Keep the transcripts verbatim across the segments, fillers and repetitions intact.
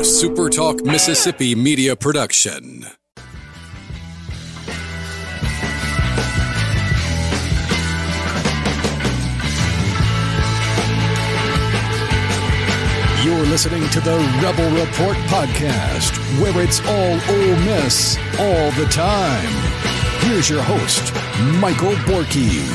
a SuperTalk Mississippi media production. You're listening to the Rebel Report podcast, where it's all Ole Miss all the time. Here's your host, Michael Borky.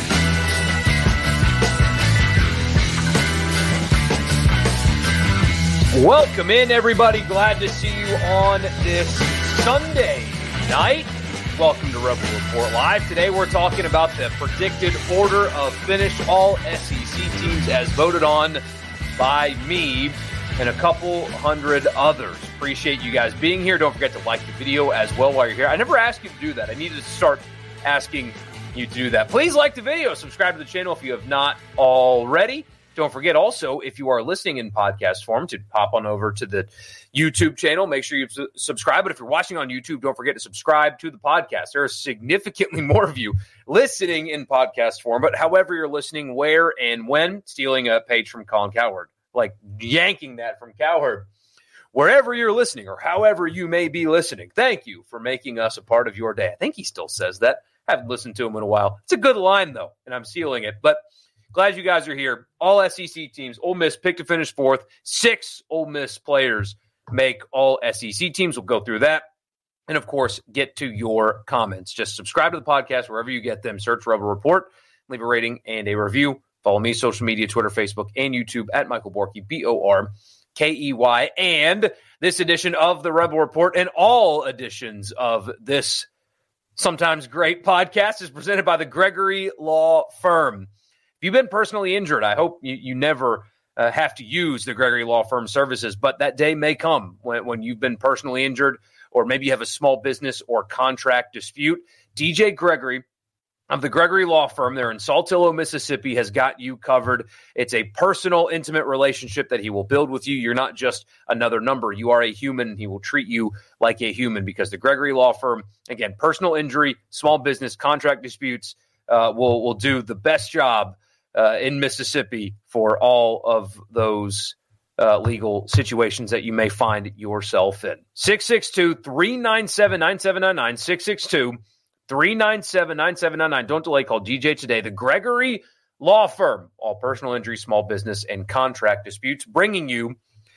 Welcome in, everybody. Glad to see you on this Sunday night. Welcome to Rebel Report Live. Today we're talking about the predicted order of finish, all S E C teams as voted on by me and a couple hundred others. Appreciate you guys being here. Don't forget to like the video as well while you're here. I never asked you to do that. I need to start asking you to do that. Please like the video. Subscribe to the channel if you have not already. Don't forget also, if you are listening in podcast form, to pop on over to the YouTube channel. Make sure you su- subscribe. But if you're watching on YouTube, don't forget to subscribe to the podcast. There are significantly more of you listening in podcast form. But however you're listening, where and when, stealing a page from Colin Cowherd, like yanking that from Cowherd. Wherever you're listening or however you may be listening, thank you for making us a part of your day. I think he still says that. I haven't listened to him in a while. It's a good line, though, and I'm stealing it. But glad you guys are here. All S E C teams. Ole Miss picked to finish fourth. Six Ole Miss players make all S E C teams. We'll go through that. And, of course, get to your comments. Just subscribe to the podcast wherever you get them. Search Rebel Report. Leave a rating and a review. Follow me, social media, Twitter, Facebook, and YouTube at Michael Borky, B O R K E Y. And this edition of the Rebel Report and all editions of this sometimes great podcast is presented by the Gregory Law Firm. If you've been personally injured, I hope you, you never uh, have to use the Gregory Law Firm services, but that day may come when, when you've been personally injured, or maybe you have a small business or contract dispute. D J Gregory of the Gregory Law Firm, they're in Saltillo, Mississippi, has got you covered. It's a personal, intimate relationship that he will build with you. You're not just another number. You are a human. He will treat you like a human because the Gregory Law Firm, again, personal injury, small business, contract disputes, uh, will will do the best job Uh, in Mississippi for all of those uh, legal situations that you may find yourself in. six six two, three nine seven, nine seven nine nine, six six two, three nine seven, nine seven nine nine. Don't delay, call D J today. The Gregory Law Firm, all personal injury, small business, and contract disputes, bringing you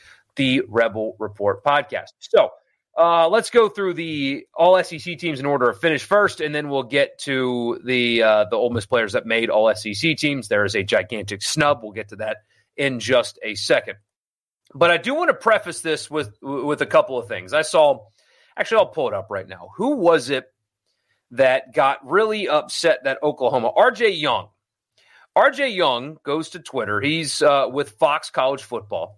the Rebel Report podcast. So, Uh, let's go through the all S E C teams in order of finish first, and then we'll get to the uh, the Ole Miss players that made all S E C teams. There is a gigantic snub. We'll get to that in just a second. But I do want to preface this with with a couple of things. I saw, actually, I'll pull it up right now. Who was it that got really upset that Oklahoma? R J Young. R J Young goes to Twitter. He's uh, with Fox College Football,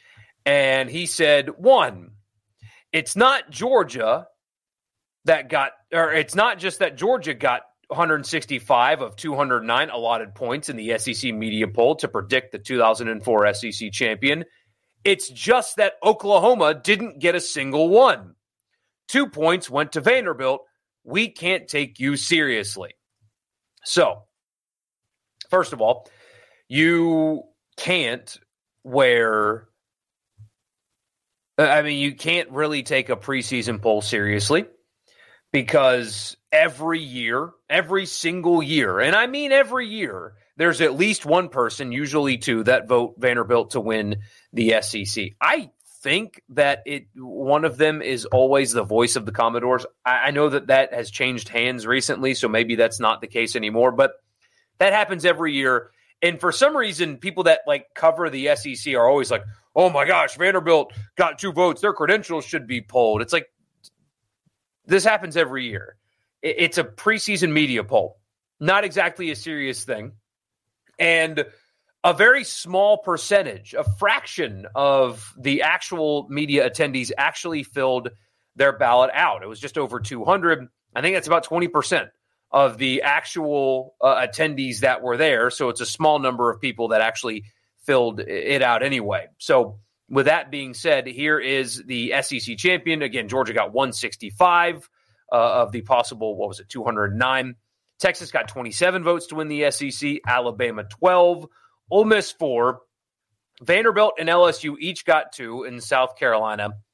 and he said, one, it's not Georgia that got, or it's not just that Georgia got one hundred sixty-five of two hundred nine allotted points in the S E C media poll to predict the two thousand four S E C champion. It's just that Oklahoma didn't get a single one. Two points went to Vanderbilt. We can't take you seriously. So, first of all, you can't wear I mean, you can't really take a preseason poll seriously because every year, every single year, and I mean every year, there's at least one person, usually two, that vote Vanderbilt to win the S E C. I think that it one of them is always the voice of the Commodores. I, I know that that has changed hands recently, so maybe that's not the case anymore, but that happens every year. And for some reason, people that like cover the S E C are always like, oh my gosh, Vanderbilt got two votes. Their credentials should be polled. It's like, this happens every year. It's a preseason media poll. Not exactly a serious thing. And a very small percentage, a fraction of the actual media attendees actually filled their ballot out. It was just over two hundred. I think that's about twenty percent of the actual uh, attendees that were there. So it's a small number of people that actually filled it out anyway. So with that being said, here is the S E C champion. Again, Georgia got one sixty-five uh, of the possible, what was it, two hundred nine. Texas got twenty-seven votes to win the S E C. Alabama twelve. Ole Miss four. Vanderbilt and L S U each got two in South Carolina.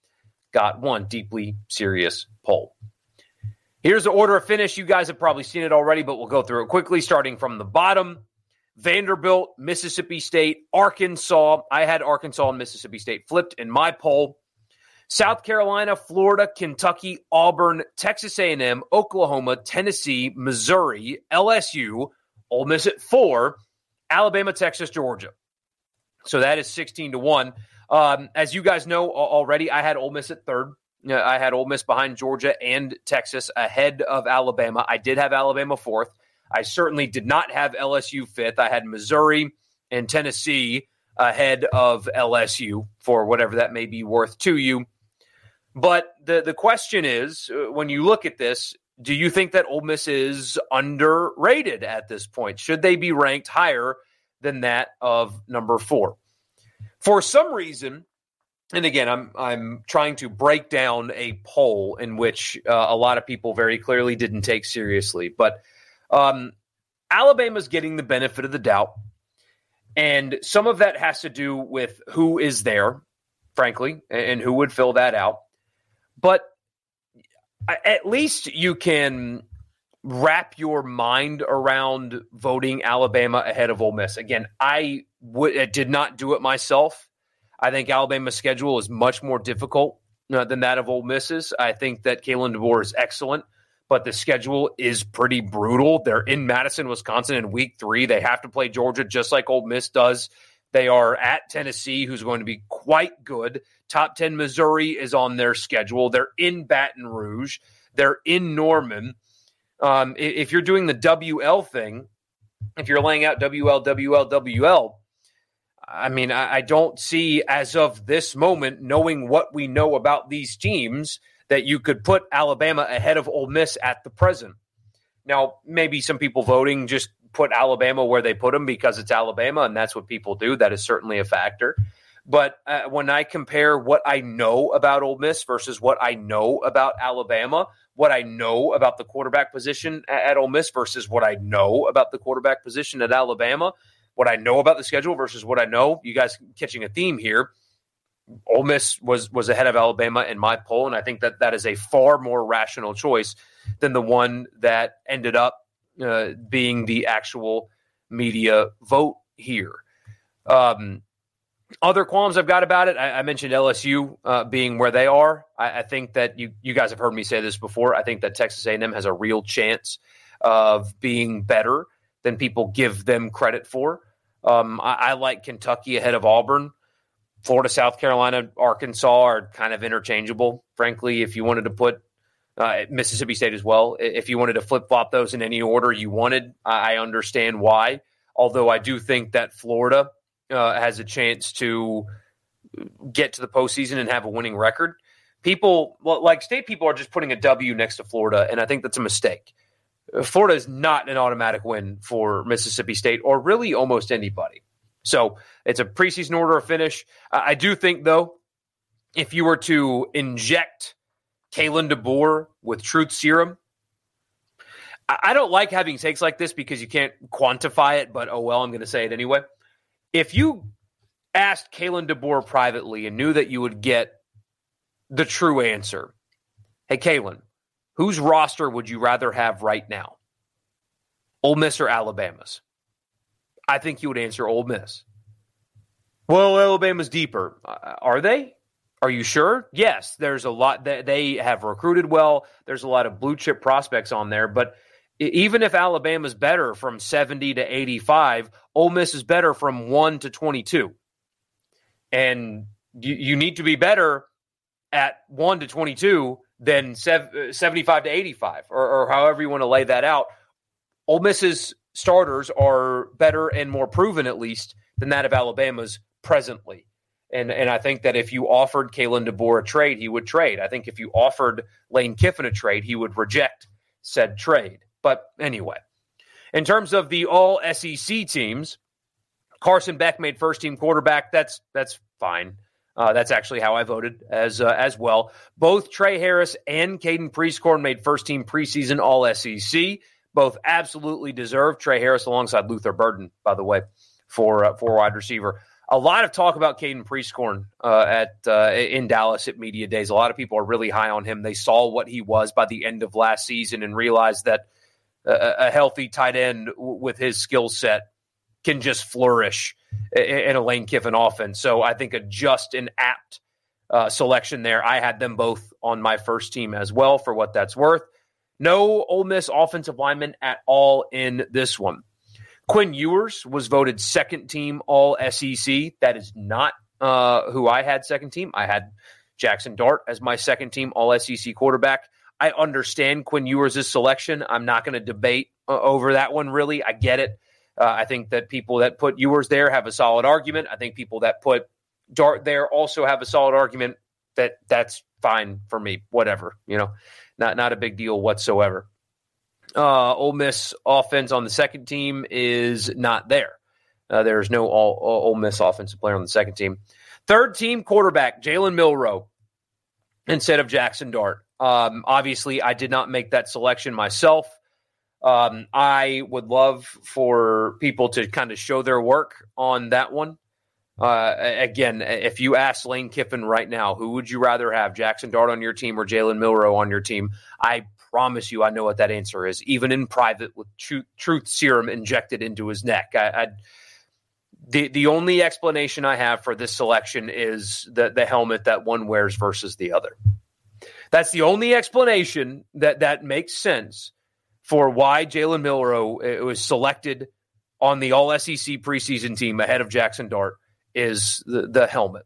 got one deeply serious poll. Here's the order of finish. You guys have probably seen it already, but we'll go through it quickly, starting from the bottom. Vanderbilt, Mississippi State, Arkansas. I had Arkansas and Mississippi State flipped in my poll. South Carolina, Florida, Kentucky, Auburn, Texas A and M, Oklahoma, Tennessee, Missouri, L S U, Ole Miss at four, Alabama, Texas, Georgia. So that is sixteen to one. Um, as you guys know already, I had Ole Miss at third. Uh, I had Ole Miss behind Georgia and Texas ahead of Alabama. I did have Alabama fourth. I certainly did not have L S U fifth. I had Missouri and Tennessee ahead of L S U for whatever that may be worth to you. But the, the question is, uh, when you look at this, do you think that Ole Miss is underrated at this point? Should they be ranked higher than that of number four? For some reason, and again, I'm I'm trying to break down a poll in which uh, a lot of people very clearly didn't take seriously. But um, Alabama's getting the benefit of the doubt. And some of that has to do with who is there, frankly, and who would fill that out. But at least you can wrap your mind around voting Alabama ahead of Ole Miss. Again, I w- did not do it myself. I think Alabama's schedule is much more difficult uh, than that of Ole Miss's. I think that Kalen DeBoer is excellent, but the schedule is pretty brutal. They're in Madison, Wisconsin in week three. They have to play Georgia just like Ole Miss does. They are at Tennessee, who's going to be quite good. Top ten Missouri is on their schedule. They're in Baton Rouge. They're in Norman. Um, if you're doing the W L thing, if you're laying out W L, W L, W L, I mean, I, I don't see as of this moment, knowing what we know about these teams, that you could put Alabama ahead of Ole Miss at the present. Now, maybe some people voting just put Alabama where they put them because it's Alabama, and that's what people do. That is certainly a factor. But uh, when I compare what I know about Ole Miss versus what I know about Alabama, what I know about the quarterback position at, at Ole Miss versus what I know about the quarterback position at Alabama, what I know about the schedule versus what I know, you guys catching a theme here, Ole Miss was was ahead of Alabama in my poll, and I think that that is a far more rational choice than the one that ended up uh, being the actual media vote here. Um, other qualms I've got about it, I, I mentioned L S U uh, being where they are. I, I think that you you guys have heard me say this before. I think that Texas A and M has a real chance of being better than people give them credit for. Um, I, I like Kentucky ahead of Auburn. Florida, South Carolina, Arkansas are kind of interchangeable, frankly. If you wanted to put uh, Mississippi State as well, if you wanted to flip-flop those in any order you wanted, I understand why. Although I do think that Florida uh, has a chance to get to the postseason and have a winning record. People, well, like state people, are just putting a W next to Florida, and I think that's a mistake. Florida is not an automatic win for Mississippi State or really almost anybody. So it's a preseason order of finish. I do think, though, if you were to inject Kalen DeBoer with truth serum, I don't like having takes like this because you can't quantify it, but oh well, I'm going to say it anyway. If you asked Kalen DeBoer privately and knew that you would get the true answer, hey, Kalen, whose roster would you rather have right now? Ole Miss or Alabama's? I think you would answer Ole Miss. Well, Alabama's deeper. Uh, are they? Are you sure? Yes, there's a lot. That they have recruited well. There's a lot of blue chip prospects on there. But even if Alabama's better from seventy to eighty-five, Ole Miss is better from one to twenty-two. And you, you need to be better at one to twenty-two than seventy-five to eighty-five, or, or however you want to lay that out. Ole Miss's starters are better and more proven, at least, than that of Alabama's presently. And and I think that if you offered Kalen DeBoer a trade, he would trade. I think if you offered Lane Kiffin a trade, he would reject said trade. But anyway, in terms of the all S E C teams, Carson Beck made first-team quarterback. That's that's fine. Uh, that's actually how I voted as uh, as well. Both Trey Harris and Caden Prieskorn made first-team preseason all S E C. Both absolutely deserved. Trey Harris alongside Luther Burden, by the way, for uh, for wide receiver. a lot of talk about Caden Prieskorn uh, at uh, in Dallas at Media Days. A lot of people are really high on him. They saw what he was by the end of last season and realized that a, a healthy tight end w- with his skill set can just flourish in, in a Lane Kiffin offense. So I think a just and apt uh, selection there. I had them both on my first team as well, for what that's worth. No Ole Miss offensive lineman at all in this one. Quinn Ewers was voted second team all S E C. That is not uh, who I had second team. I had Jackson Dart as my second team all S E C quarterback. I understand Quinn Ewers' selection. I'm not going to debate uh, over that one, really. I get it. Uh, I think that people that put Ewers there have a solid argument. I think people that put Dart there also have a solid argument. That that's fine for me. Whatever, you know, not not a big deal whatsoever. Uh, Ole Miss offense on the second team is not there. Uh, there's no all, all Ole Miss offensive player on the second team. Third team quarterback, Jalen Milroe instead of Jackson Dart. Um, obviously, I did not make that selection myself. Um, I would love for people to kind of show their work on that one. Uh, again, if you ask Lane Kiffin right now, who would you rather have, Jackson Dart on your team or Jalen Milroe on your team? I promise you I know what that answer is, even in private with truth, truth serum injected into his neck. I, I, the, the only explanation I have for this selection is the, the helmet that one wears versus the other. That's the only explanation that, that makes sense for why Jalen Milroe was selected on the All-S E C preseason team ahead of Jackson Dart is the, the helmet.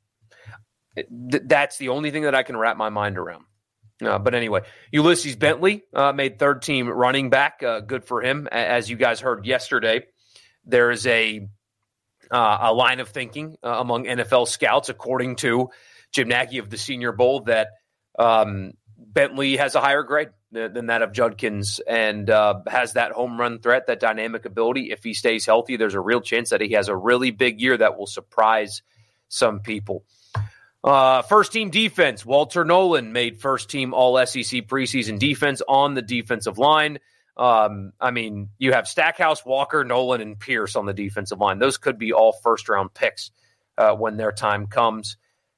Th- that's the only thing that I can wrap my mind around. Uh, but anyway, Ulysses Bentley uh, made third team running back. Uh, good for him. As you guys heard yesterday, there is a uh, a line of thinking uh, among N F L scouts, according to Jim Nagy of the Senior Bowl, that um, Bentley has a higher grade than, than that of Judkins and uh, has that home run threat, that dynamic ability. If he stays healthy, there's a real chance that he has a really big year that will surprise some people. Uh, first team defense, Walter Nolan made first team all S E C preseason defense on the defensive line. Um, I mean, you have Stackhouse, Walker, Nolan, and Pierce on the defensive line. Those could be all first round picks uh, when their time comes.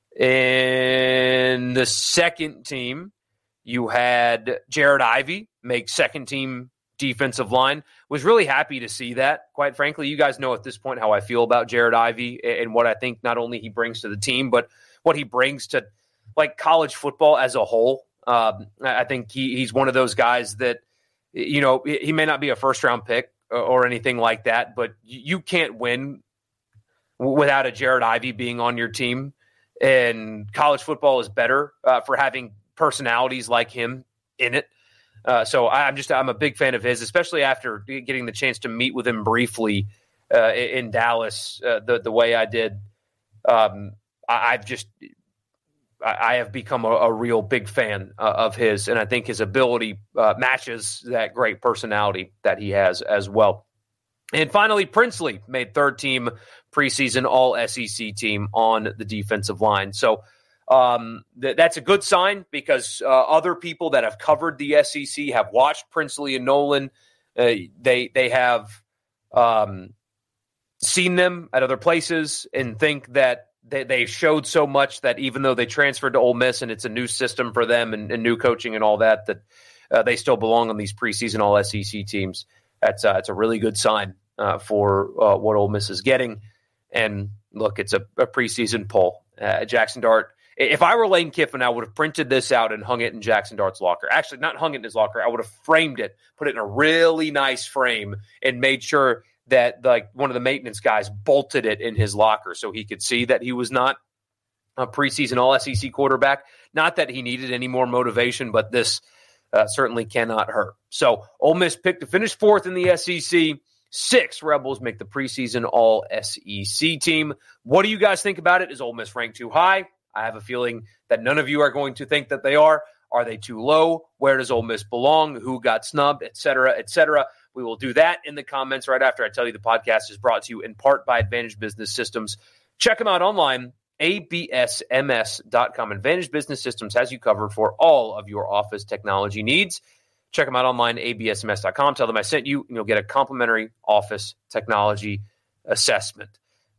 In the second team, you had Jared Ivey make second team defensive line. Was really happy to see that. Quite frankly, you guys know at this point how I feel about Jared Ivey and what I think not only he brings to the team, but what he brings to like college football as a whole. Um, I think he, he's one of those guys that, you know, he may not be a first round pick or, or anything like that, but you can't win without a Jared Ivey being on your team. And college football is better uh, for having personalities like him in it. Uh, so I'm just, I'm a big fan of his, especially after getting the chance to meet with him briefly uh, in Dallas, uh, the, the way I did. Um, I've just, I have become a, a real big fan uh, of his, and I think his ability uh, matches that great personality that he has as well. And finally, Princely made third team preseason all S E C team on the defensive line. So um, th- that's a good sign because uh, other people that have covered the S E C have watched Princely and Nolan. Uh, they they have um, seen them at other places and think that They they showed so much that even though they transferred to Ole Miss and it's a new system for them and, and new coaching and all that, that uh, they still belong on these preseason all S E C teams. That's uh, it's a really good sign uh, for uh, what Ole Miss is getting. And look, it's a, a preseason poll. Uh, Jackson Dart. If I were Lane Kiffin, I would have printed this out and hung it in Jackson Dart's locker. Actually, not hung it in his locker. I would have framed it, put it in a really nice frame, and made sure that like one of the maintenance guys bolted it in his locker so he could see that he was not a preseason all S E C quarterback. Not that he needed any more motivation, but this uh, certainly cannot hurt. So Ole Miss picked to finish fourth in the S E C. Six Rebels make the preseason all S E C team. What do you guys think about it? Is Ole Miss ranked too high? I have a feeling that none of you are going to think that they are. Are they too low? Where does Ole Miss belong? Who got snubbed, et cetera, et cetera? We will do that in the comments right after I tell you the podcast is brought to you in part by Advantage Business Systems. Check them out online, A B S M S dot com. Advantage Business Systems has you covered for all of your office technology needs. Check them out online, A B S M S dot com. Tell them I sent you, and you'll get a complimentary office technology assessment.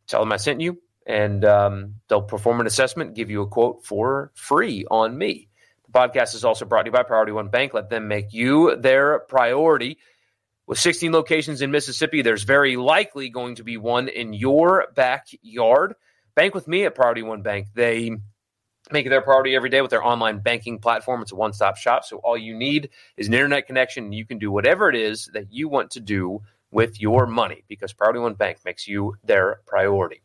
tell them I sent you, and um, they'll perform an assessment, give you a quote for free on me. The podcast is also brought to you by Priority One Bank. Let them make you their priority. With sixteen locations in Mississippi, there's very likely going to be one in your backyard. Bank with me at Priority One Bank. They make it their priority every day with their online banking platform. It's a one-stop shop, so all you need is an internet connection, and you can do whatever it is that you want to do with your money because Priority One Bank makes you their priority.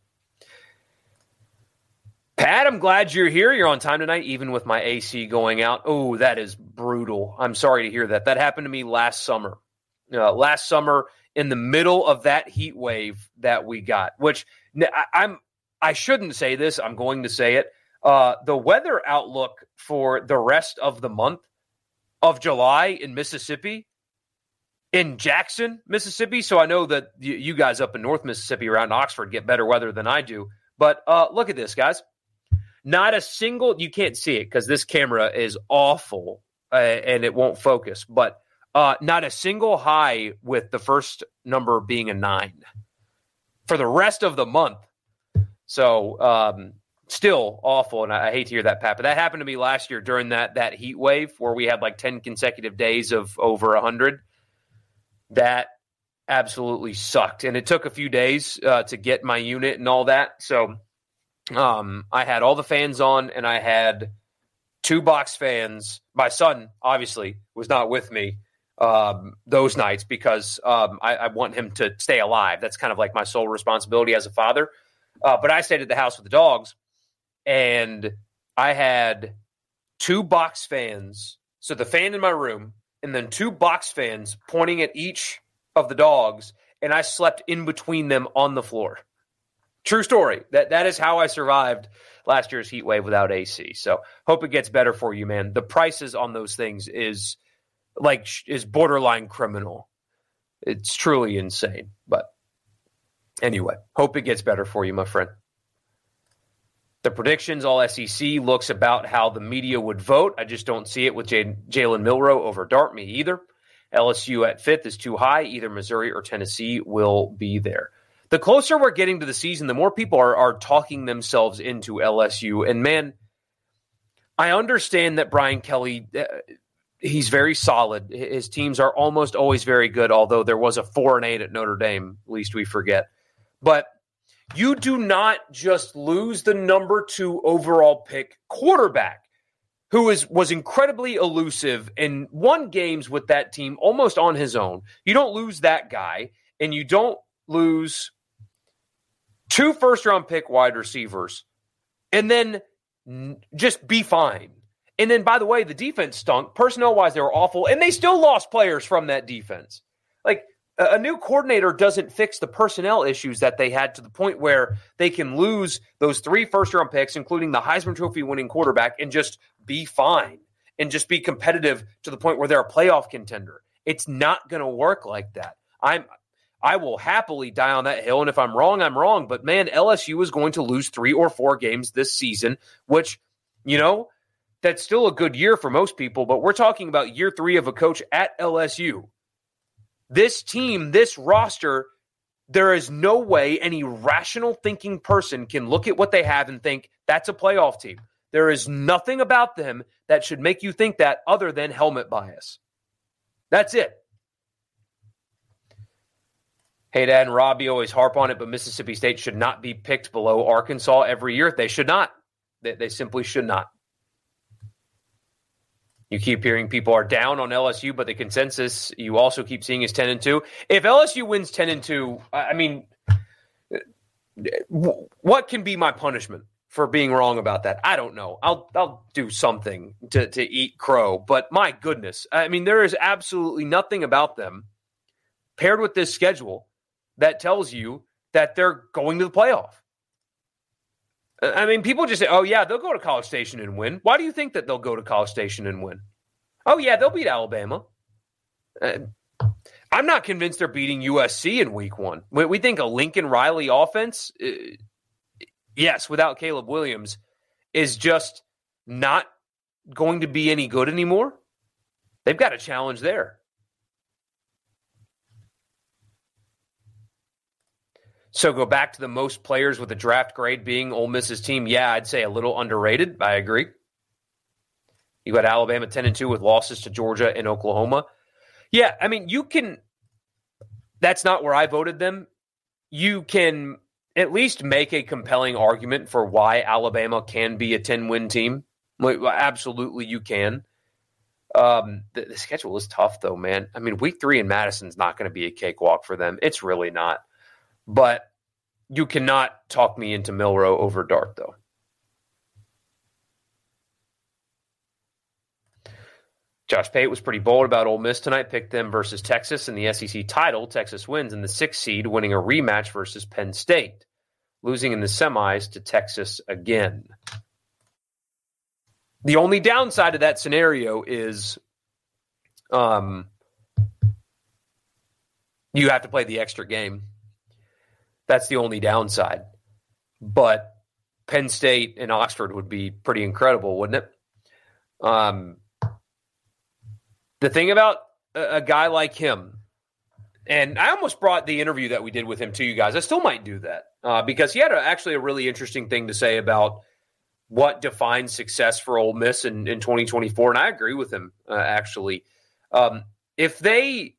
Pat, I'm glad you're here. You're on time tonight, even with my A C going out. Oh, that is brutal. I'm sorry to hear that. That happened to me last summer. Uh, last summer in the middle of that heat wave that we got, which I, I'm, I shouldn't say this. I'm going to say it. Uh, the weather outlook for the rest of the month of July in Mississippi, in Jackson, Mississippi. So I know that you, you guys up in North Mississippi around Oxford get better weather than I do. But uh, look at this, guys. Not a single, you can't see it because this camera is awful uh, and it won't focus, but Uh, not a single high with the first number being a nine for the rest of the month. So um, still awful, and I, I hate to hear that, Pat. But that happened to me last year during that that heat wave where we had like ten consecutive days of over one hundred. That absolutely sucked, and it took a few days uh, to get my unit and all that. So um, I had all the fans on, and I had two box fans. My son, obviously, was not with me Um, those nights because um, I, I want him to stay alive. That's kind of like my sole responsibility as a father. Uh, but I stayed at the house with the dogs, and I had two box fans. So the fan in my room, and then two box fans pointing at each of the dogs, and I slept in between them on the floor. True story. That that is how I survived last year's heat wave without A C. So hope it gets better for you, man. The prices on those things is like is borderline criminal. It's truly insane. But anyway, hope it gets better for you, my friend. The predictions, all S E C looks about how the media would vote. I just don't see it with J- Jalen Milroe over Dart, me either. L S U at fifth is too high. Either Missouri or Tennessee will be there. The closer we're getting to the season, the more people are, are talking themselves into L S U. And, man, I understand that Brian Kelly, uh, he's very solid. His teams are almost always very good, although there was a four and eight at Notre Dame, least we forget. But you do not just lose the number two overall pick quarterback, who is was incredibly elusive and won games with that team almost on his own. You don't lose that guy, and you don't lose two first-round pick wide receivers, and then just be fine. And then, by the way, the defense stunk. Personnel-wise, they were awful, and they still lost players from that defense. Like, a new coordinator doesn't fix the personnel issues that they had to the point where they can lose those three first-round picks, including the Heisman Trophy winning quarterback, and just be fine and just be competitive to the point where they're a playoff contender. It's not going to work like that. I'm I will happily die on that hill, and if I'm wrong, I'm wrong. But, man, L S U is going to lose three or four games this season, which, you know, that's still a good year for most people, but we're talking about year three of a coach at L S U. This team, this roster, there is no way any rational thinking person can look at what they have and think that's a playoff team. There is nothing about them that should make you think that other than helmet bias. That's it. Hey, Dad and Robbie always harp on it, but Mississippi State should not be picked below Arkansas every year. They should not. They, they simply should not. You keep hearing people are down on L S U, but the consensus you also keep seeing is ten and two. If L S U wins ten and two, I mean, what can be my punishment for being wrong about that? I don't know. I'll I'll do something to, to eat crow, but my goodness. I mean, there is absolutely nothing about them paired with this schedule that tells you that they're going to the playoff. I mean, people just say, oh, yeah, they'll go to College Station and win. Why do you think that they'll go to College Station and win? Oh, yeah, they'll beat Alabama. Uh, I'm not convinced they're beating U S C in week one. We, we think a Lincoln Riley offense, uh, yes, without Caleb Williams, is just not going to be any good anymore. They've got a challenge there. So go back to the most players with a draft grade being Ole Miss's team. Yeah, I'd say a little underrated. I agree. You got Alabama ten and two with losses to Georgia and Oklahoma. Yeah, I mean, you can – that's not where I voted them. You can at least make a compelling argument for why Alabama can be a ten-win team. Well, absolutely, you can. Um, the, the schedule is tough, though, man. I mean, week three in Madison's not going to be a cakewalk for them. It's really not. But you cannot talk me into Milroe over Dart, though. Josh Pate was pretty bold about Ole Miss tonight. Picked them versus Texas in the S E C title. Texas wins in the sixth seed, winning a rematch versus Penn State, losing in the semis to Texas again. The only downside of that scenario is um, you have to play the extra game. That's the only downside. But Penn State and Oxford would be pretty incredible, wouldn't it? Um, the thing about a, a guy like him, and I almost brought the interview that we did with him to you guys. I still might do that uh, because he had a, actually a really interesting thing to say about what defines success for Ole Miss in, in twenty twenty-four, and I agree with him, uh, actually. Um, if they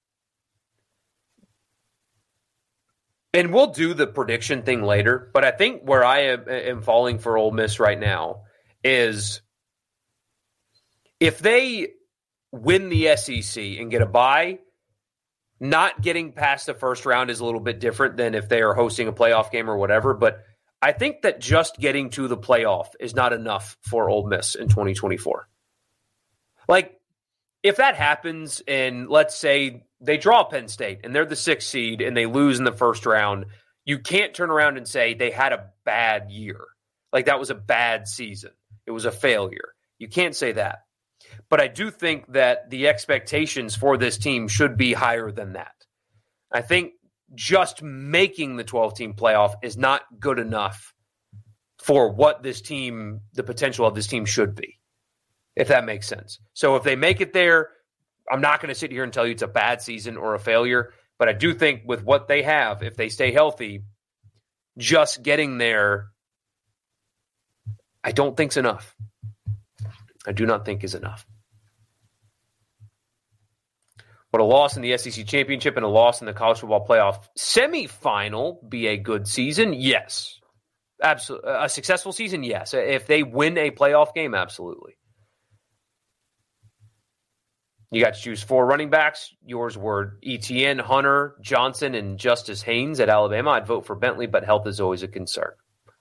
– and we'll do the prediction thing later, but I think where I am, am falling for Ole Miss right now is if they win the S E C and get a bye, not getting past the first round is a little bit different than if they are hosting a playoff game or whatever, but I think that just getting to the playoff is not enough for Ole Miss in twenty twenty-four. Like, if that happens and let's say they draw Penn State and they're the sixth seed and they lose in the first round, you can't turn around and say they had a bad year. Like, that was a bad season. It was a failure. You can't say that. But I do think that the expectations for this team should be higher than that. I think just making the twelve-team playoff is not good enough for what this team, the potential of this team should be, if that makes sense. So if they make it there, I'm not going to sit here and tell you it's a bad season or a failure, but I do think with what they have, if they stay healthy, just getting there, I don't think is enough. I do not think is enough. Would a loss in the S E C championship and a loss in the college football playoff semifinal be a good season? Yes. Absolutely. A successful season? Yes. If they win a playoff game, absolutely. You got to choose four running backs. Yours were Etienne, Hunter, Johnson, and Justice Haynes at Alabama. I'd vote for Bentley, but health is always a concern.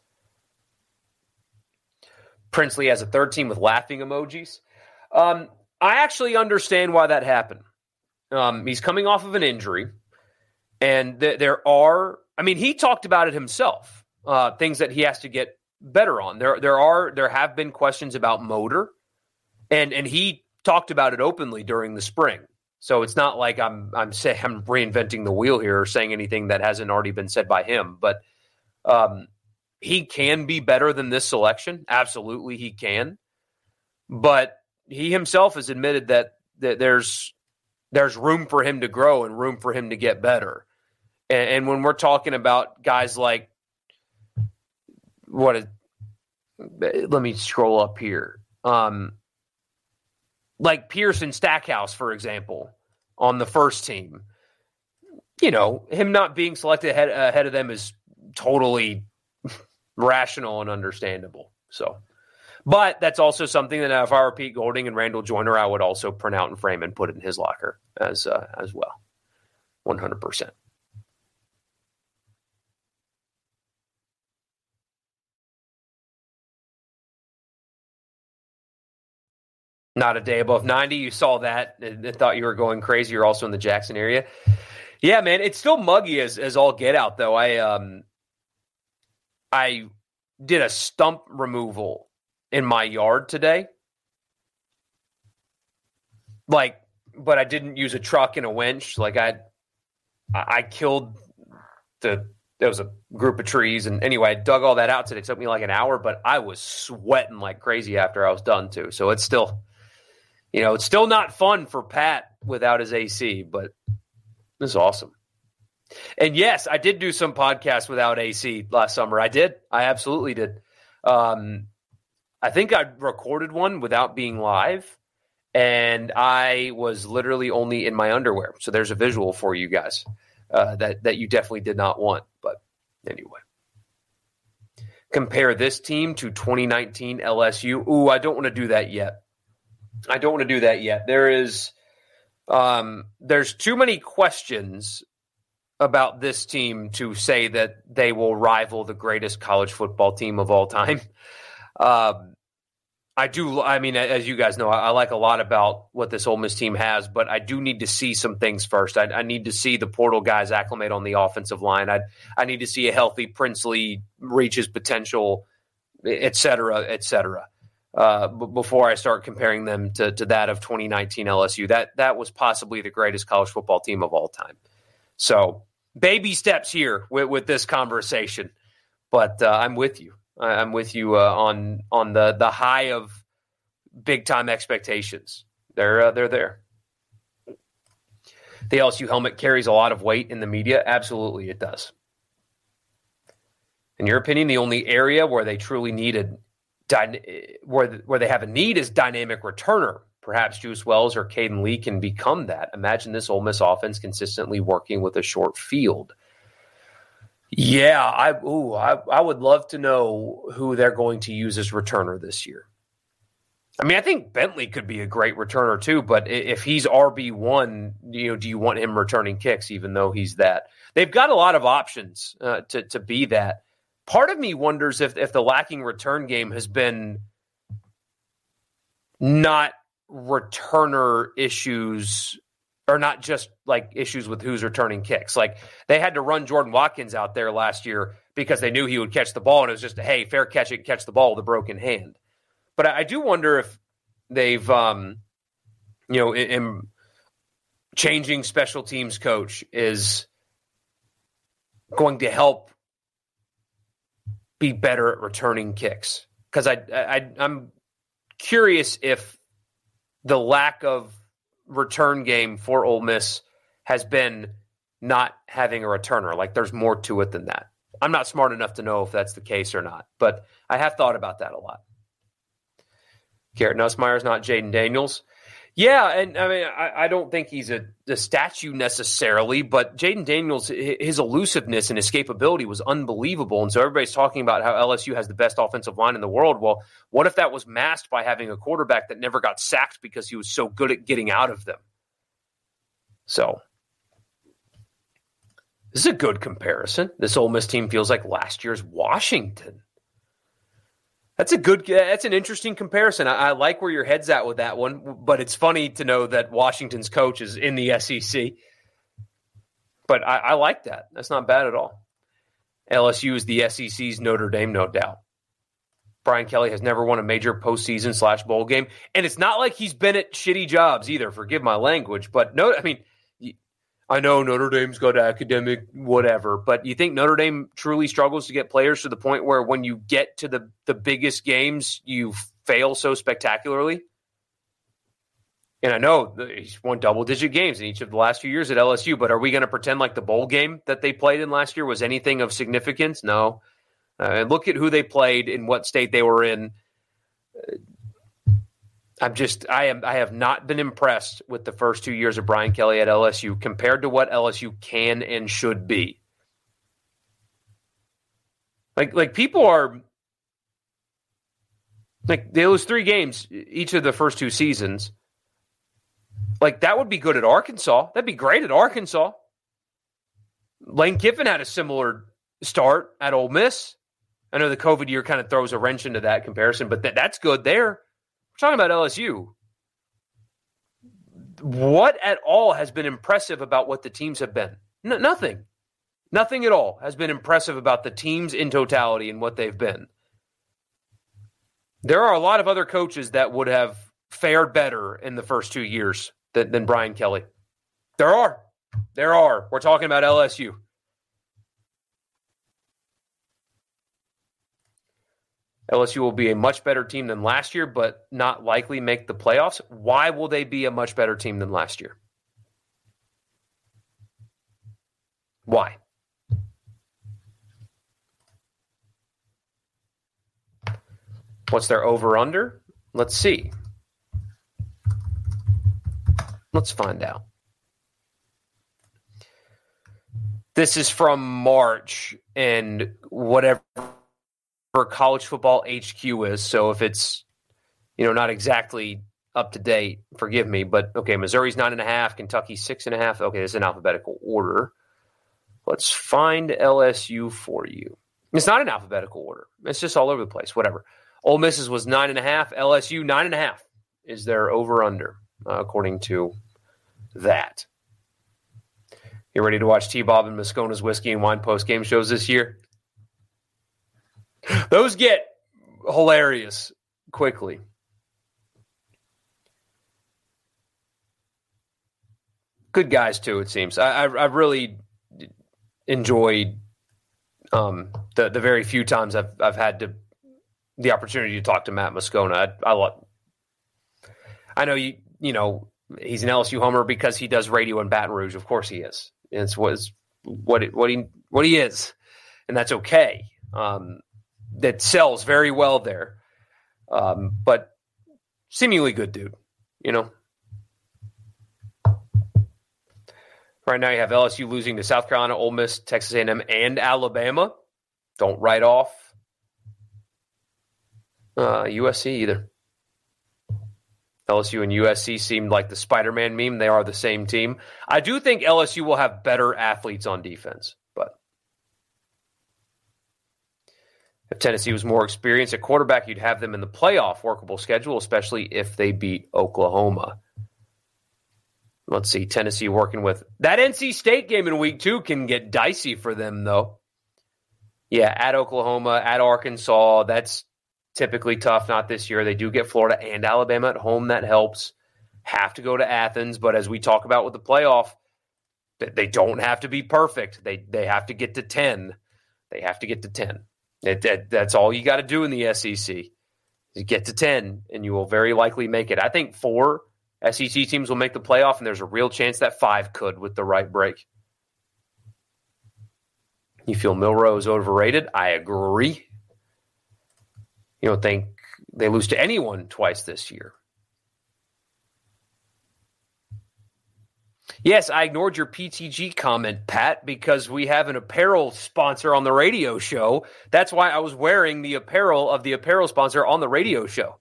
Princely has a third team with laughing emojis. Um, I actually understand why that happened. Um, he's coming off of an injury, and th- there are, I mean, he talked about it himself, uh, things that he has to get better on. There, there are, there have been questions about motor, and and he talked about it openly during the spring. So it's not like I'm, I'm saying I'm reinventing the wheel here or saying anything that hasn't already been said by him, but um, he can be better than this selection. Absolutely, he can, but he himself has admitted that that there's. There's room for him to grow and room for him to get better. And, and when we're talking about guys like, what is, let me scroll up here. Um, like Pearson Stackhouse, for example, on the first team, you know, him not being selected ahead, ahead of them is totally rational and understandable. So, but that's also something that if I were Pete Golding and Randall Joyner, I would also print out and frame and put it in his locker as uh, as well, one hundred percent. Not a day above ninety. You saw that and thought you were going crazy. You're also in the Jackson area. Yeah, man, it's still muggy as as all get out, though. I um, I did a stump removal in my yard today. Like, but I didn't use a truck and a winch. Like I, I killed the, there was a group of trees. And anyway, I dug all that out today. It took me like an hour, but I was sweating like crazy after I was done too. So it's still, you know, it's still not fun for Pat without his A C, but it's awesome. And yes, I did do some podcasts without A C last summer. I did. I absolutely did. Um, I think I recorded one without being live, and I was literally only in my underwear. So there's a visual for you guys uh, that, that you definitely did not want. But anyway. Compare this team to twenty nineteen L S U. Ooh, I don't want to do that yet. I don't want to do that yet. There is, um, there's too many questions about this team to say that they will rival the greatest college football team of all time. Um, I do. I mean, as you guys know, I, I like a lot about what this Ole Miss team has, but I do need to see some things first. I, I need to see the portal guys acclimate on the offensive line. I I need to see a healthy Princely reach his potential, et cetera, et cetera, uh, b- before I start comparing them to, to that of twenty nineteen L S U. That that was possibly the greatest college football team of all time. So baby steps here with, with this conversation, but uh, I'm with you. I'm with you uh, on on the the high of big time expectations. They're uh, they're there. The L S U helmet carries a lot of weight in the media. Absolutely, it does. In your opinion, the only area where they truly needed dy- where where they have a need is dynamic returner. Perhaps Juice Wells or Caden Lee can become that. Imagine this Ole Miss offense consistently working with a short field. Yeah, I ooh, I, I would love to know who they're going to use as returner this year. I mean, I think Bentley could be a great returner too, but if he's R B one, you know, do you want him returning kicks even though he's that? They've got a lot of options uh, to to be that. Part of me wonders if if the lacking return game has been not returner issues, or not just like issues with who's returning kicks. Like they had to run Jordan Watkins out there last year because they knew he would catch the ball, and it was just a, hey, fair catch it, catch the ball with a broken hand. But I do wonder if they've, um, you know, in, in changing special teams coach is going to help be better at returning kicks. Because I, I, I'm curious if the lack of return game for Ole Miss has been not having a returner. Like there's more to it than that. I'm not smart enough to know if that's the case or not, but I have thought about that a lot. Garrett Nussmeier is not Jaden Daniels. Yeah, and I mean, I, I don't think he's a, a statue necessarily, but Jaden Daniels, his elusiveness and escapability was unbelievable. And so everybody's talking about how L S U has the best offensive line in the world. Well, what if that was masked by having a quarterback that never got sacked because he was so good at getting out of them? So this is a good comparison. This Ole Miss team feels like last year's Washington. That's a good, that's an interesting comparison. I, I like where your head's at with that one, but it's funny to know that Washington's coach is in the S E C. But I, I like that. That's not bad at all. L S U is the S E C's Notre Dame, no doubt. Brian Kelly has never won a major postseason slash bowl game. And it's not like he's been at shitty jobs either, forgive my language. But no, I mean, I know Notre Dame's got academic whatever, but you think Notre Dame truly struggles to get players to the point where when you get to the, the biggest games, you fail so spectacularly? And I know he's won double-digit games in each of the last few years at L S U, but are we going to pretend like the bowl game that they played in last year was anything of significance? No. Uh, and look at who they played and what state they were in. Uh, I'm just, I am, I have not been impressed with the first two years of Brian Kelly at L S U compared to what L S U can and should be. Like, like people are, like they lose three games each of the first two seasons. Like that would be good at Arkansas. That'd be great at Arkansas. Lane Kiffin had a similar start at Ole Miss. I know the COVID year kind of throws a wrench into that comparison, but that, that's good there. We're talking about L S U. What at all has been impressive about what the teams have been? N- nothing. Nothing at all has been impressive about the teams in totality and what they've been. There are a lot of other coaches that would have fared better in the first two years than, than Brian Kelly. There are. There are. We're talking about L S U. L S U will be a much better team than last year, but not likely make the playoffs. Why will they be a much better team than last year? Why? What's their over-under? Let's see. Let's find out. This is from March, and whatever College Football H Q is, so if it's, you know, not exactly up to date, forgive me, but okay, Missouri's nine and a half, Kentucky six and a half. Okay, this is in alphabetical order. Let's find L S U for you. It's not in alphabetical order. It's just all over the place. Whatever. Ole Miss's was nine and a half. L S U nine and a half is their over/under, uh, according to that. You ready to watch T-Bob and Moscona's Whiskey and Wine post-game shows this year? Those get hilarious quickly. Good guys, too, it seems. I, I, I've really enjoyed um, the, the very few times I've, I've had to the opportunity to talk to Matt Moscona. I, I love. I know you. You know he's an L S U homer because he does radio in Baton Rouge. Of course he is. It's what what it, what he what he is, and that's okay. Um, that sells very well there, um, but seemingly good dude. You know. Right now you have L S U losing to South Carolina, Ole Miss, Texas A and M, and Alabama. Don't write off Uh, U S C either. L S U and U S C seemed like the Spider-Man meme. They are the same team. I do think L S U will have better athletes on defense, but if Tennessee was more experienced at quarterback, you'd have them in the playoff workable schedule, especially if they beat Oklahoma. Let's see, Tennessee working with that N C State game in week two can get dicey for them, though. Yeah, at Oklahoma, at Arkansas, that's typically tough. Not this year. They do get Florida and Alabama at home. That helps. Have to go to Athens, but as we talk about with the playoff, they don't have to be perfect. They they have to get to ten. They have to get to ten. It, that, that's all you got to do in the S E C. You get to ten, and you will very likely make it. I think four S E C teams will make the playoff, and there's a real chance that five could with the right break. You feel Milroe is overrated? I agree. You don't think they lose to anyone twice this year? Yes, I ignored your P T G comment, Pat, because we have an apparel sponsor on the radio show. That's why I was wearing the apparel of the apparel sponsor on the radio show.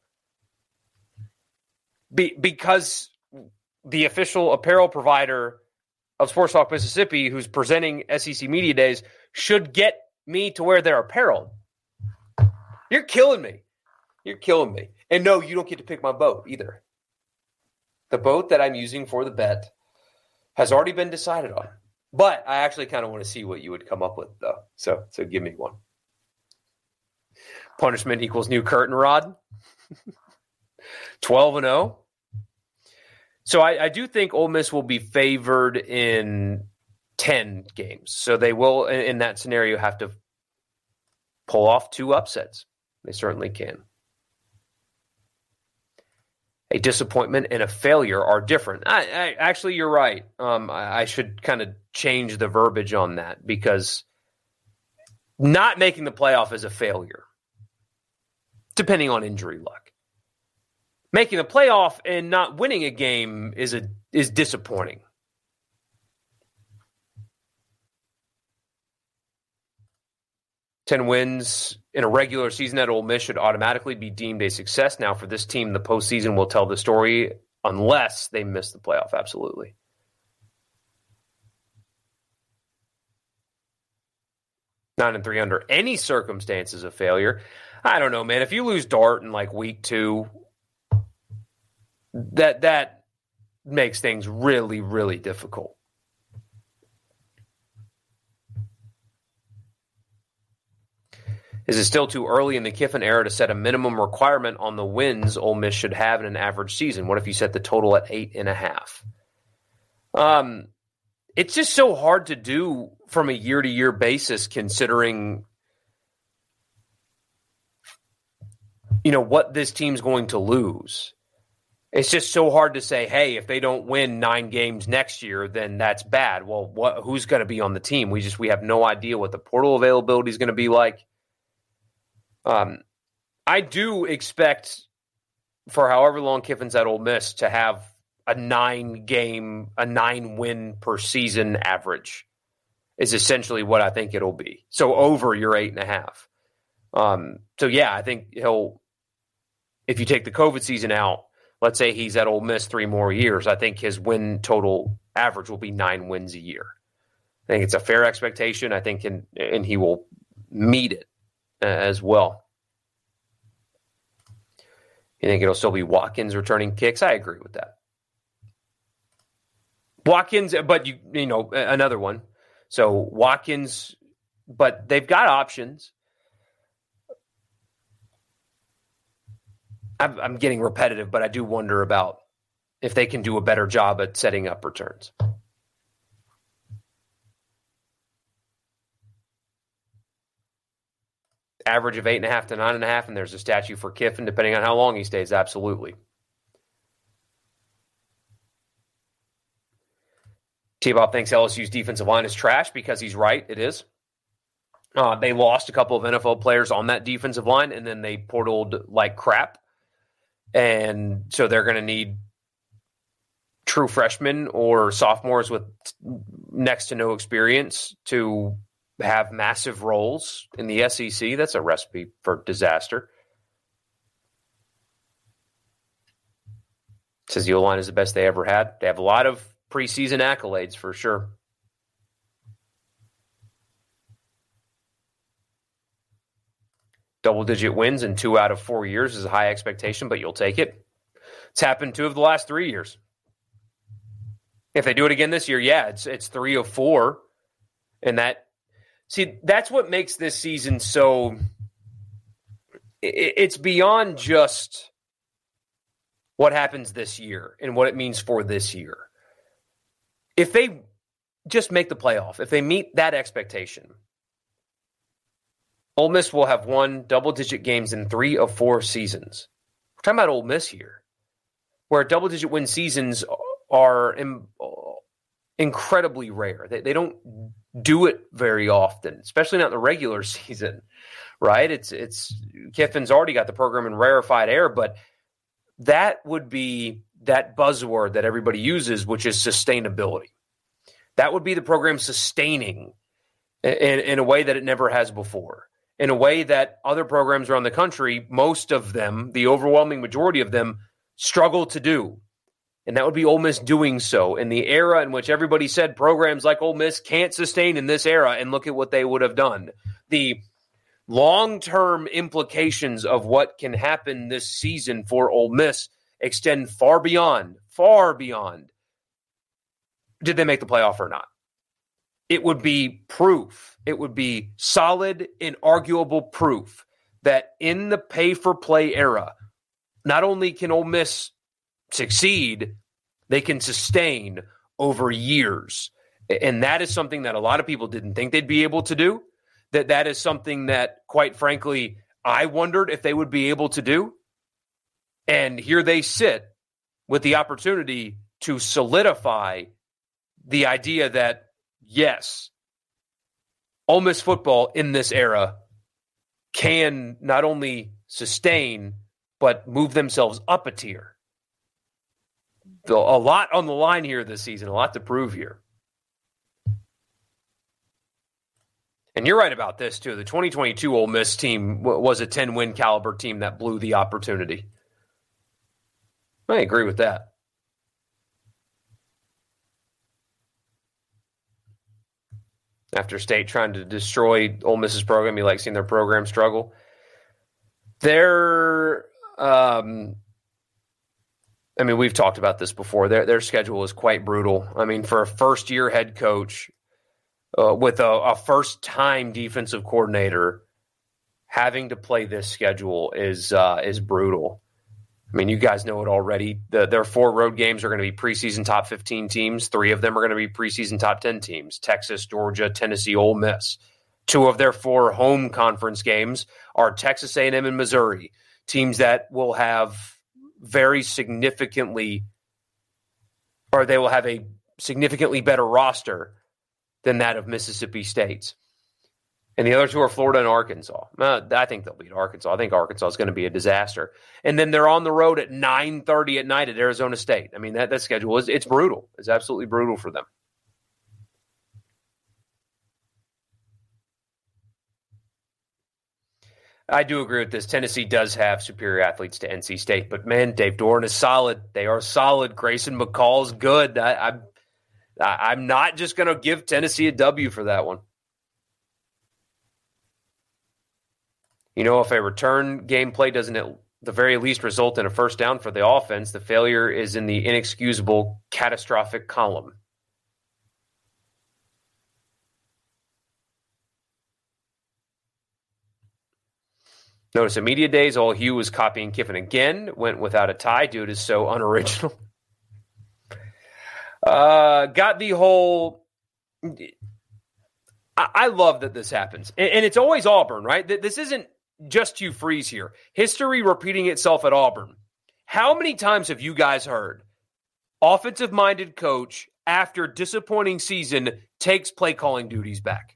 Be- because the official apparel provider of Sports Talk Mississippi, who's presenting S E C Media Days, should get me to wear their apparel. You're killing me. You're killing me. And no, you don't get to pick my boat either. The boat that I'm using for the bet has already been decided on. But I actually kind of want to see what you would come up with, though. So, so give me one. Punishment equals new curtain rod. twelve and oh. So I, I do think Ole Miss will be favored in ten games. So they will, in, in that scenario, have to pull off two upsets. They certainly can. A disappointment and a failure are different. I, I, actually, you're right. Um, I, I should kind of change the verbiage on that, because not making the playoff is a failure, depending on injury luck. Making the playoff and not winning a game is a is disappointing. ten wins in a regular season at Ole Miss should automatically be deemed a success. Now, for this team, the postseason will tell the story unless they miss the playoff. Absolutely. Nine and three under any circumstance is a failure. I don't know, man. If you lose Dart in like week two, that that makes things really, really difficult. Is it still too early in the Kiffin era to set a minimum requirement on the wins Ole Miss should have in an average season? What if you set the total at eight and a half? Um, it's just so hard to do from a year-to-year basis, considering, you know, what this team's going to lose. It's just so hard to say, hey, if they don't win nine games next year, then that's bad. Well, what, who's going to be on the team? We just we have no idea what the portal availability is going to be like. Um, I do expect for however long Kiffin's at Ole Miss to have a nine game, a nine win per season average is essentially what I think it'll be. So over your eight and a half. Um, so yeah, I think he'll, if you take the COVID season out, let's say he's at Ole Miss three more years, I think his win total average will be nine wins a year. I think it's a fair expectation. I think, and, and he will meet it uh, as well. You think it'll still be Watkins returning kicks? I agree with that. Watkins, but you you know, another one. So Watkins, but they've got options. I'm, I'm getting repetitive, but I do wonder about if they can do a better job at setting up returns. Average of eight and a half to nine and a half, and there's a statue for Kiffin, depending on how long he stays. Absolutely. T-Bob thinks L S U's defensive line is trash because he's right. It is. Uh, they lost a couple of N F L players on that defensive line, and then they portaled like crap. And so they're going to need true freshmen or sophomores with next to no experience to have massive roles in the S E C. That's a recipe for disaster. Says the O-line is the best they ever had. They have a lot of preseason accolades for sure. Double-digit wins in two out of four years is a high expectation, but you'll take it. It's happened two of the last three years. If they do it again this year, yeah, it's it's three of four. And that, see, that's what makes this season so, it, it's beyond just what happens this year and what it means for this year. If they just make the playoff, if they meet that expectation, Ole Miss will have won double-digit games in three of four seasons. We're talking about Ole Miss here, where double-digit win seasons are in, uh, incredibly rare. They, they don't do it very often, especially not in the regular season, right? It's it's Kiffin's already got the program in rarefied air, but that would be that buzzword that everybody uses, which is sustainability. That would be the program sustaining in, in a way that it never has before. In a way that other programs around the country, most of them, the overwhelming majority of them, struggle to do. And that would be Ole Miss doing so in the era in which everybody said programs like Ole Miss can't sustain in this era, and look at what they would have done. The long-term implications of what can happen this season for Ole Miss extend far beyond, far beyond, did they make the playoff or not? It would be proof. It would be solid, inarguable proof that in the pay-for-play era, not only can Ole Miss succeed, they can sustain over years. And that is something that a lot of people didn't think they'd be able to do. That that is something that, quite frankly, I wondered if they would be able to do. And here they sit with the opportunity to solidify the idea that, yes, Ole Miss football in this era can not only sustain, but move themselves up a tier. A lot on the line here this season, a lot to prove here. And you're right about this, too. The twenty twenty-two Ole Miss team was a ten-win caliber team that blew the opportunity. I agree with that. After State trying to destroy Ole Miss's program, you like seeing their program struggle. Their, um, I mean, we've talked about this before. Their their schedule is quite brutal. I mean, for a first-year head coach uh, with a, a first-time defensive coordinator, having to play this schedule is uh, is brutal. I mean, you guys know it already. The, their four road games are going to be preseason top fifteen teams. Three of them are going to be preseason top ten teams: Texas, Georgia, Tennessee, Ole Miss. Two of their four home conference games are Texas A and M and Missouri, teams that will have very significantly, or they will have a significantly better roster than that of Mississippi State's. And the other two are Florida and Arkansas. Uh, I think they'll beat Arkansas. I think Arkansas is going to be a disaster. And then they're on the road at nine thirty at night at Arizona State. I mean, that, that schedule is it's brutal. It's absolutely brutal for them. I do agree with this. Tennessee does have superior athletes to N C State, but man, Dave Doeren is solid. They are solid. Grayson McCall's good. I, I'm, I'm not just going to give Tennessee a W for that one. You know, if a return gameplay doesn't at the very least result in a first down for the offense, the failure is in the inexcusable catastrophic column. Notice at media days, all Hugh was copying Kiffin again. Went without a tie. Dude is so unoriginal. Uh, got the whole... I, I love that this happens. And, and it's always Auburn, right? This isn't just Hugh Freeze here. History repeating itself at Auburn. How many times have you guys heard offensive-minded coach, after disappointing season, takes play-calling duties back?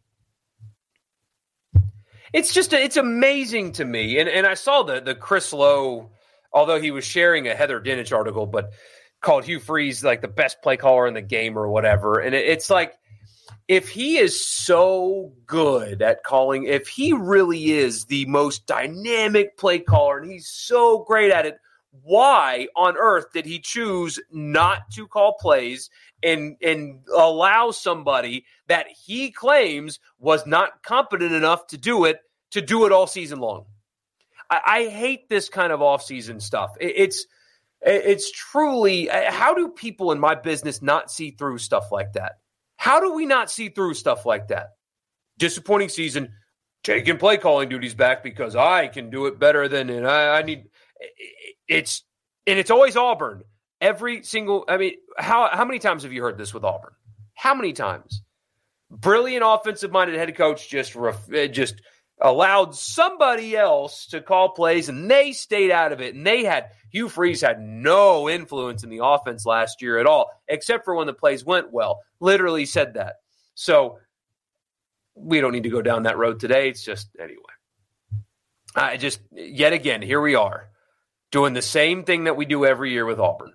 It's just, it's amazing to me. And and I saw the the Chris Lowe, although he was sharing a Heather Dinich article, but called Hugh Freeze like the best play caller in the game or whatever. And it, it's like, if he is so good at calling, if he really is the most dynamic play caller and he's so great at it, why on earth did he choose not to call plays and and allow somebody that he claims was not competent enough to do it, to do it all season long? I, I hate this kind of offseason stuff. It, it's it's truly, how do people in my business not see through stuff like that? How do we not see through stuff like that? Disappointing season, taking play calling duties back because I can do it better than, and I, I need, it's, and it's always Auburn. Every single, I mean, how how many times have you heard this with Auburn? How many times? Brilliant offensive-minded head coach just ref, just allowed somebody else to call plays, and they stayed out of it. And they had, Hugh Freeze had no influence in the offense last year at all, except for when the plays went well. Literally said that. So we don't need to go down that road today. It's just, anyway. I just, yet again, here we are, doing the same thing that we do every year with Auburn.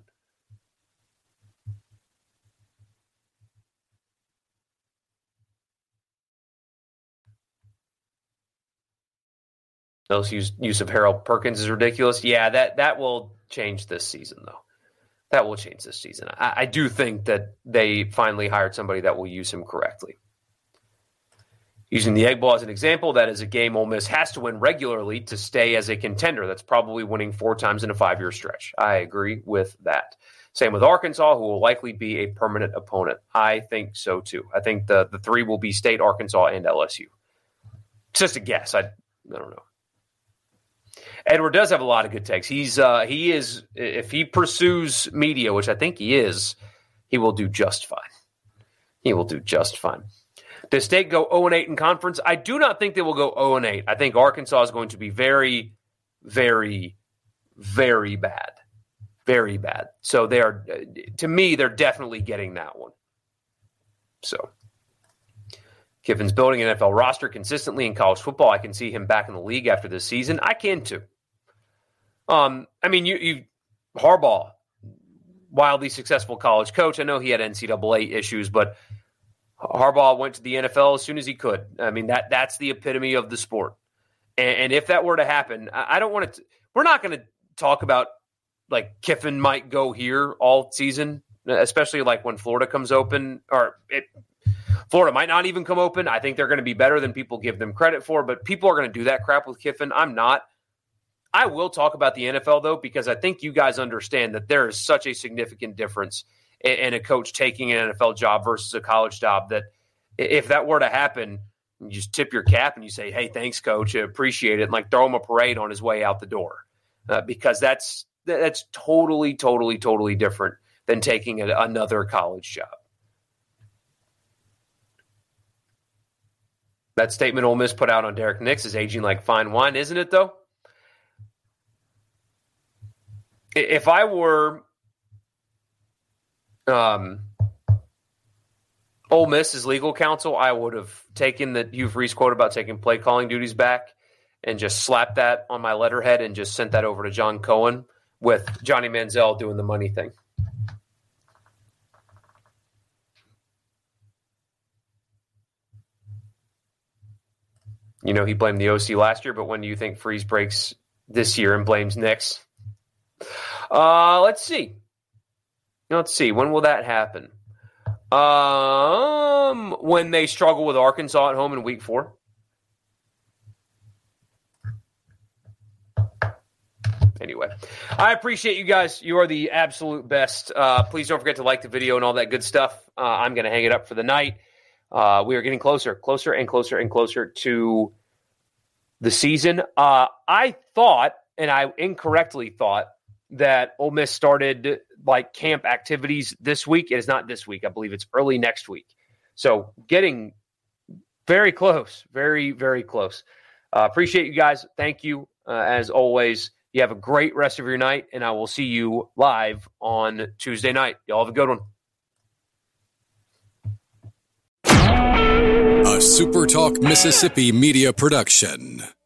Those use, use of Harold Perkins is ridiculous. Yeah, that, that will change this season, though. That will change this season. I, I do think that they finally hired somebody that will use him correctly. Using the Egg Bowl as an example, that is a game Ole Miss has to win regularly to stay as a contender. That's probably winning four times in a five-year stretch. I agree with that. Same with Arkansas, who will likely be a permanent opponent. I think so, too. I think the, the three will be State, Arkansas, and L S U. It's just a guess. I, I don't know. Edward does have a lot of good takes. He's uh, he is, if he pursues media, which I think he is, he will do just fine. He will do just fine. Does State go oh and eight in conference? I do not think they will go oh and eight. I think Arkansas is going to be very, very, very bad. Very bad. So they are, to me, they're definitely getting that one. So Kiffin's building an N F L roster consistently in college football. I can see him back in the league after this season. I can too. Um, I mean, you, you Harbaugh, wildly successful college coach. I know he had N C double A issues, but Harbaugh went to the N F L as soon as he could. I mean, that that's the epitome of the sport. And, and if that were to happen, I, I don't want to – we're not going to talk about, like, Kiffin might go here all season, especially, like, when Florida comes open. Or it, Florida might not even come open. I think they're going to be better than people give them credit for. But people are going to do that crap with Kiffin. I'm not. I will talk about the N F L, though, because I think you guys understand that there is such a significant difference and a coach taking an N F L job versus a college job, that if that were to happen, you just tip your cap and you say, hey, thanks, coach. I appreciate it. And like throw him a parade on his way out the door, uh, because that's that's totally, totally, totally different than taking a, another college job. That statement Ole Miss put out on Derek Nix is aging like fine wine, isn't it, though? if I were um, Ole Miss's legal counsel, I would have taken the Hugh Freeze quote about taking play calling duties back and just slapped that on my letterhead and just sent that over to John Cohen with Johnny Manziel doing the money thing. You know, he blamed the O C last year, but when do you think Freeze breaks this year and blames Nix? Uh, let's see. Let's see. When will that happen? Um, when they struggle with Arkansas at home in week four. Anyway, I appreciate you guys. You are the absolute best. Uh, please don't forget to like the video and all that good stuff. Uh, I'm going to hang it up for the night. Uh, we are getting closer, closer and closer and closer to the season. Uh, I thought, and I incorrectly thought, that Ole Miss started like camp activities this week. It is not this week. I believe it's early next week. So getting very close, very, very close. Uh, appreciate you guys. Thank you. Uh, as always, you have a great rest of your night, and I will see you live on Tuesday night. Y'all have a good one. A SuperTalk Mississippi media production.